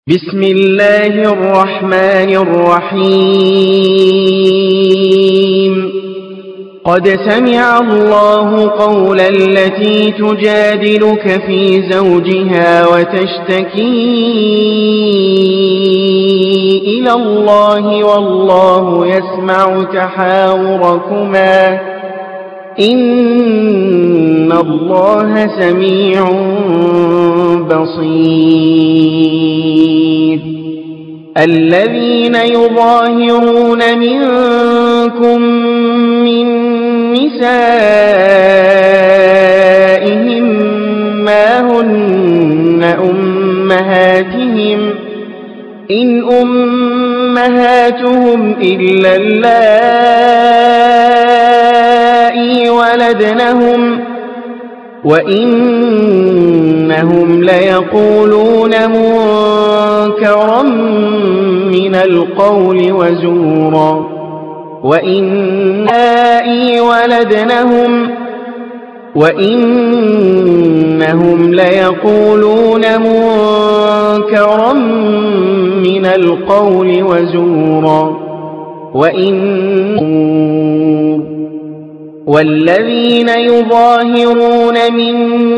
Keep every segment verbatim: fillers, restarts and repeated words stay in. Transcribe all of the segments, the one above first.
بسم الله الرحمن الرحيم قد سمع الله قول التي تجادلك في زوجها وتشتكي إلى الله والله يسمع تحاوركما إن الله سميع بصير الذين يظاهرون منكم من نسائهم ما هن أمهاتهم إن أمهاتهم إلا اللائي ولدنهم وإنهم ليقولون منكرا من القول وزورا وإن اللائي ولدنهم وإنهم ليقولون منكرا من القول وزورا وإن والذين يظاهرون من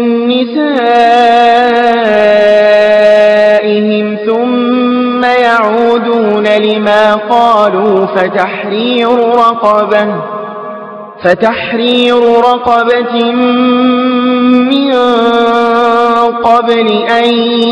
نسائهم ثم يعودون لما قالوا فتحرير رقبة فتحرير رقبة من قبل أن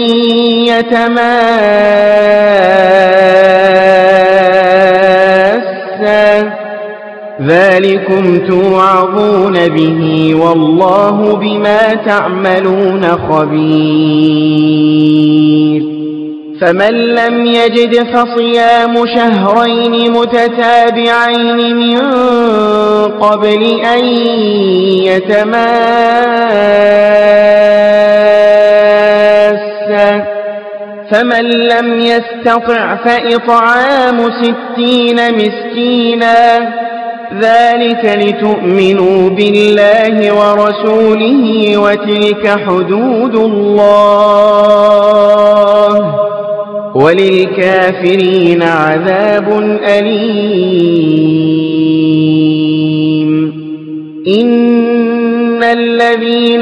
يتماسا ذلكم توعظون به والله بما تعملون خبير فمن لم يجد فصيام شهرين متتابعين من قبل أن يتماسا فمن لم يستطع فإطعام ستين مسكينا ذلك لتؤمنوا بالله ورسوله وتلك حدود الله وللكافرين عذاب أليم إن الذين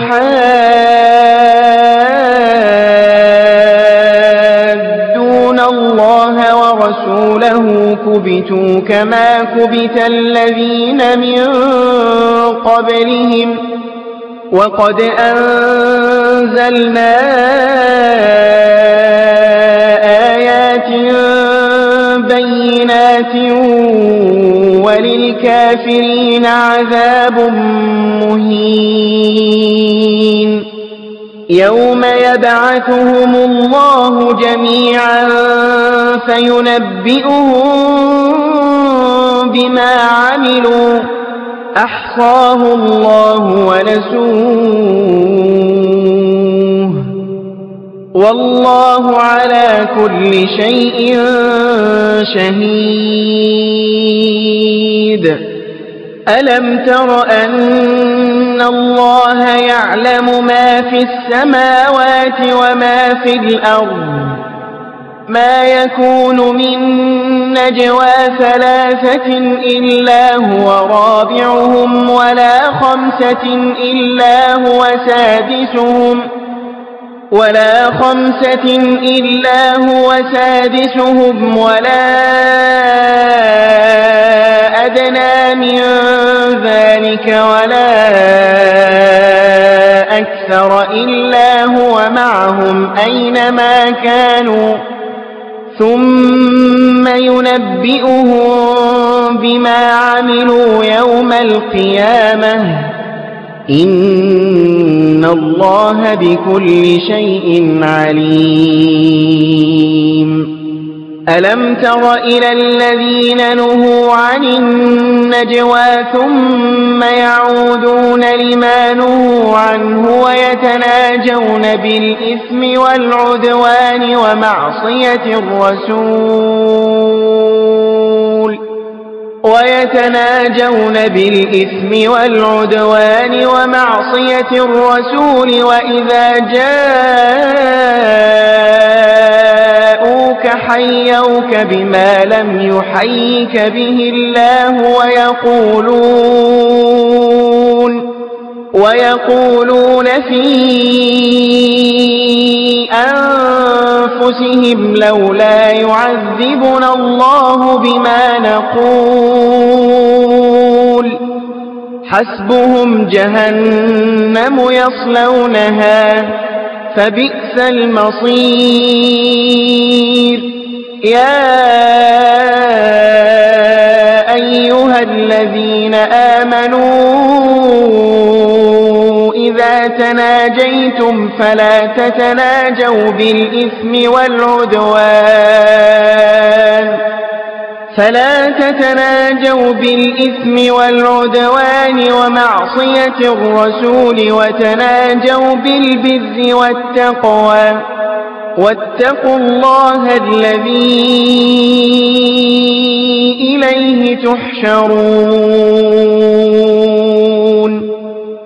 يحادون الله ورسوله كبتوا كما كبت الذين من قبلهم وقد أنزلنا آيات بينات وللكافرين عذاب مهين يوم يبعثهم الله جميعا فينبئهم بما عملوا أحصاه الله ونسوه والله على كل شيء شهيد ألم تر أن الله يعلم ما في السماوات وما في الأرض ما يكون من نجوى ثلاثة إلا هو رابعهم ولا خمسة إلا هو سادسهم ولا خمسة إلا هو سادسهم ولا أدنى من ذلك ولا أكثر إلا هو معهم أينما كانوا ثم ينبئهم بما عملوا يوم القيامة إن الله بكل شيء عليم ألم تر إلى الذين نهوا عن النجوى ثم يعودون لما نهوا عنه ويتناجون بالإثم والعدوان ومعصية الرسول ويتناجون بالإثم والعدوان ومعصية الرسول وإذا جاء يحيوك بما لم يحيك به الله ويقولون ويقولون في أنفسهم لولا يعذبنا الله بما نقول حسبهم جهنم يصلونها فبئس المصير يا أيها الذين آمنوا إذا تناجيتم فلا تتناجوا بالإثم والعدوان فلا تتناجوا بالإثم والعدوان ومعصية الرسول وتناجوا بالبر والتقوى واتقوا الله الذي إليه تحشرون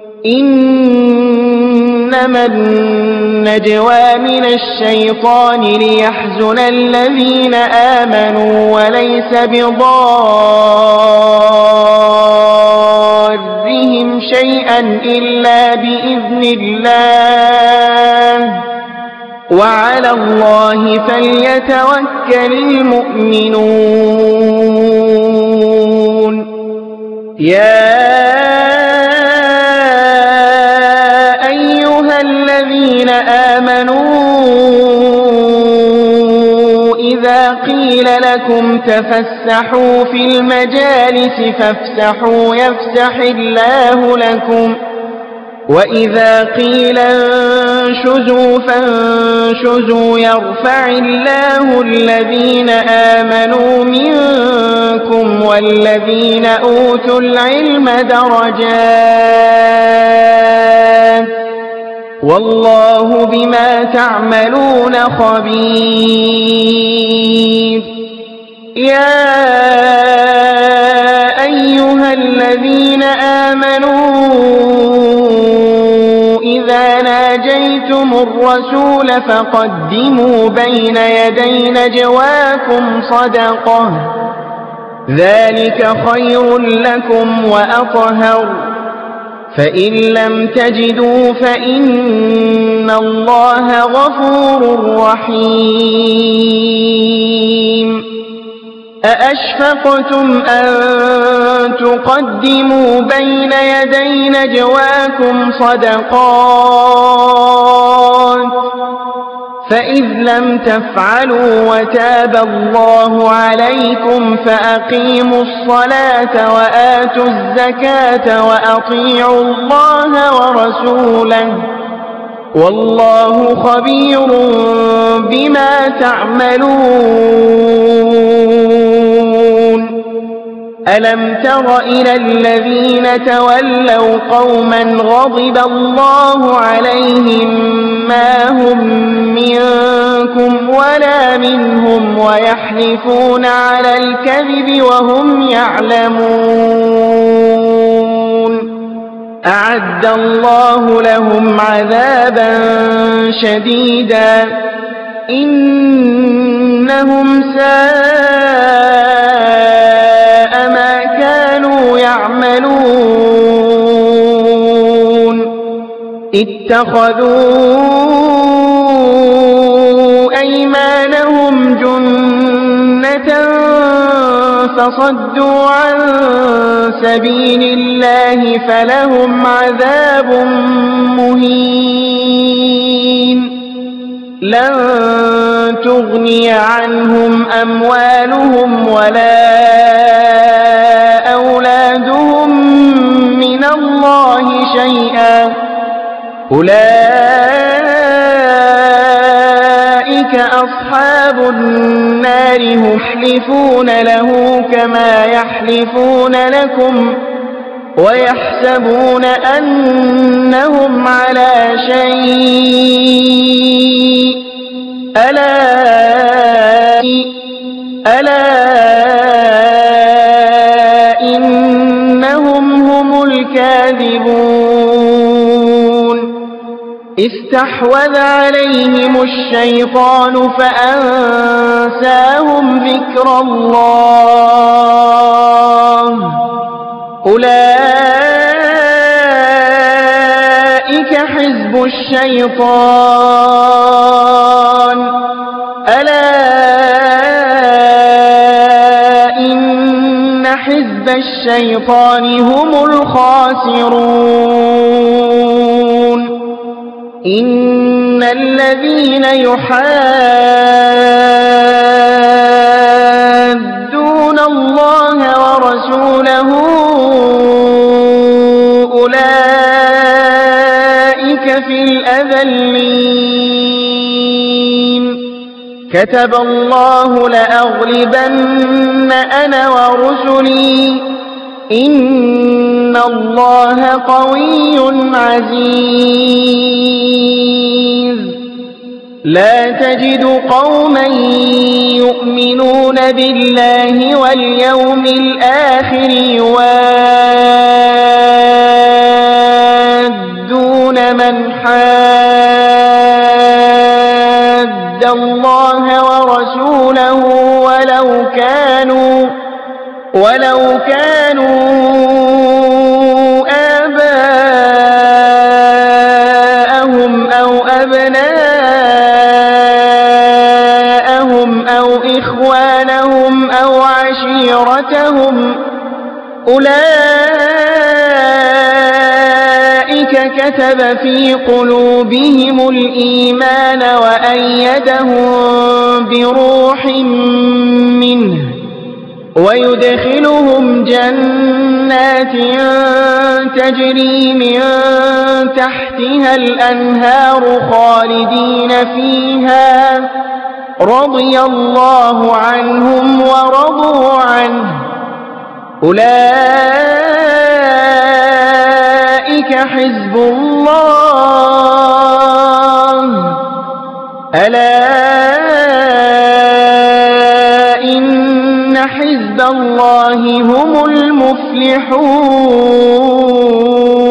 إنما النجوى من الشيطان ليحزن الذين آمنوا وليس بضارهم شيئا إلا بإذن الله وعلى الله فليتوكل المؤمنون يا أيها الذين آمنوا إذا قيل لكم تفسحوا في المجالس فافسحوا يفسح الله لكم وإذا قيل انشزوا فانشزوا يرفع الله الذين آمنوا منكم والذين أوتوا العلم درجات والله بما تعملون خبير يا أيها الذين آمنوا إذا ناجيتم الرسول فقدموا بين يدي نجواكم صدقة ذلك خير لكم وأطهر فإن لم تجدوا فإن الله غفور رحيم أأشفقتم أن تقدموا بين يدي نجواكم صدقات فإذ لم تفعلوا وتاب الله عليكم فأقيموا الصلاة وآتوا الزكاة وأطيعوا الله ورسوله والله خبير بما تعملون ألم تر إلى الذين تولوا قوما غضب الله عليهم ما هم منكم ولا منهم ويحلفون على الكذب وهم يعلمون أعد الله لهم عذابا شديدا إنهم ساء ما كانوا يعملون اتخذوا أيمانهم جنة فصدوا عن سبيل الله فلهم عذاب مهين لن تغني عنهم أموالهم ولا أولادهم من الله شيئا أولئك أصحاب النار يحلفون له كما يحلفون لكم ويحسبون أنهم على شيء ألا ألا إنهم هم الكاذبون استحوذ عليهم الشيطان فأنساهم ذكر الله أولئك حزب الشيطان ألا إن حزب الشيطان هم الخاسرون إن الذين يحادون الله ورسوله أولئك في الأذلين كتب الله لأغلبن أنا ورسلي إن الله قوي عزيز لا تجد قوما يؤمنون بالله واليوم الآخر يوادون من حاد الله ورسوله ولو كانوا ولو كانوا آباءهم أو أبناءهم أو إخوانهم أو عشيرتهم أولئك كتب في قلوبهم الإيمان وأيدهم بروح منه ويدخلهم جنات تجري من تحتها الأنهار خالدين فيها رضي الله عنهم ورضوا عنه أولئك حزب الله ألا إن حزب الله هم المفلحون.